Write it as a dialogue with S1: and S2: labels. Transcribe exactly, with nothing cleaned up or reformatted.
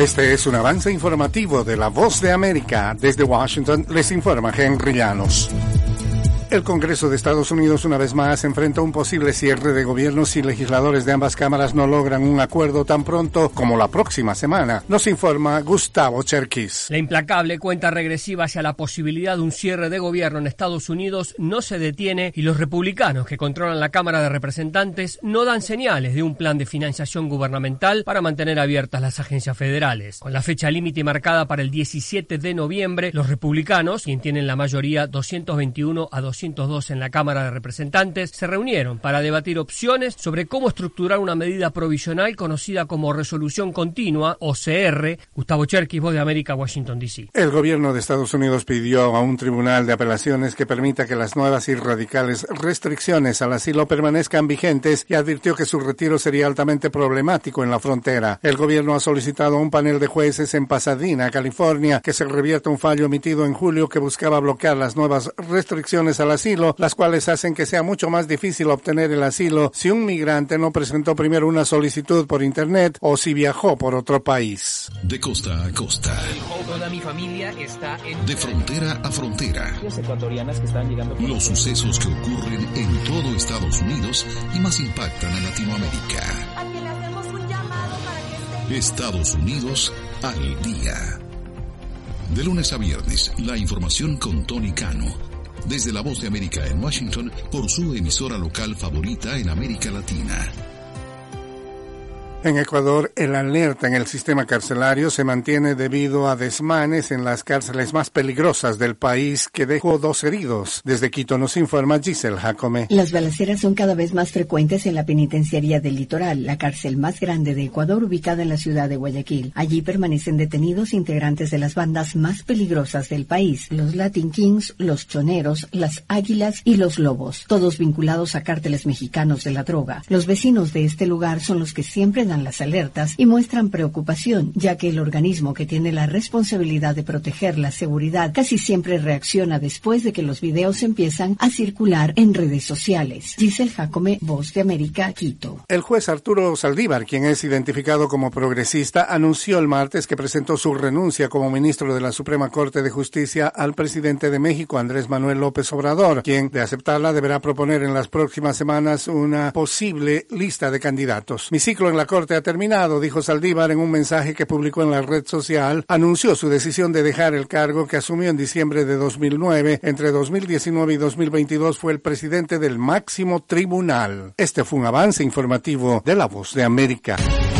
S1: Este es un avance informativo de La Voz de América. Desde Washington les informa Henry Llanos. El Congreso de Estados Unidos una vez más enfrenta un posible cierre de gobierno si legisladores de ambas cámaras no logran un acuerdo tan pronto como la próxima semana. Nos informa Gustavo Cherkis.
S2: La implacable cuenta regresiva hacia la posibilidad de un cierre de gobierno en Estados Unidos no se detiene y los republicanos que controlan la Cámara de Representantes no dan señales de un plan de financiación gubernamental para mantener abiertas las agencias federales. Con la fecha límite marcada para el diecisiete de noviembre, los republicanos, quien tienen la mayoría doscientos veintiuno a doscientos dos en la Cámara de Representantes, se reunieron para debatir opciones sobre cómo estructurar una medida provisional conocida como Resolución Continua, o C R. Gustavo Cherkis, Voz de América, Washington, D C.
S1: El gobierno de Estados Unidos pidió a un tribunal de apelaciones que permita que las nuevas y radicales restricciones al asilo permanezcan vigentes y advirtió que su retiro sería altamente problemático en la frontera. El gobierno ha solicitado a un panel de jueces en Pasadena, California, que se revierta un fallo emitido en julio que buscaba bloquear las nuevas restricciones al asilo, las cuales hacen que sea mucho más difícil obtener el asilo si un migrante no presentó primero una solicitud por internet o si viajó por otro país.
S3: De costa a costa.
S4: Toda mi familia está en...
S3: De frontera a frontera.
S4: Los ecuatorianas que están llegando... Por...
S3: Los sucesos que ocurren en todo Estados Unidos y más impactan a Latinoamérica.
S5: Aquí le hacemos un llamado para que esté...
S3: Estados Unidos al día. De lunes a viernes, la información con Tony Cano. Desde La Voz de América en Washington, por su emisora local favorita en América Latina.
S1: En Ecuador, el alerta en el sistema carcelario se mantiene debido a desmanes en las cárceles más peligrosas del país que dejó dos heridos. Desde Quito nos informa Giselle Jacome.
S6: Las balaceras son cada vez más frecuentes en la penitenciaría del Litoral, la cárcel más grande de Ecuador ubicada en la ciudad de Guayaquil. Allí permanecen detenidos integrantes de las bandas más peligrosas del país, los Latin Kings, los Choneros, las Águilas y los Lobos, todos vinculados a cárteles mexicanos de la droga. Los vecinos de este lugar son los que siempre dan las alertas y muestran preocupación, ya que el organismo que tiene la responsabilidad de proteger la seguridad casi siempre reacciona después de que los videos empiezan a circular en redes sociales. Giselle Jacome, Voz de América, Quito.
S1: El juez Arturo Saldívar, quien es identificado como progresista, anunció el martes que presentó su renuncia como ministro de la Suprema Corte de Justicia al presidente de México, Andrés Manuel López Obrador, quien, de aceptarla, deberá proponer en las próximas semanas una posible lista de candidatos. Mi ciclo en la Corte ha terminado, dijo Saldívar en un mensaje que publicó en la red social. Anunció su decisión de dejar el cargo que asumió en diciembre de dos mil nueve. Entre dos mil diecinueve y dos mil veintidós fue el presidente del máximo tribunal. Este fue un avance informativo de La Voz de América.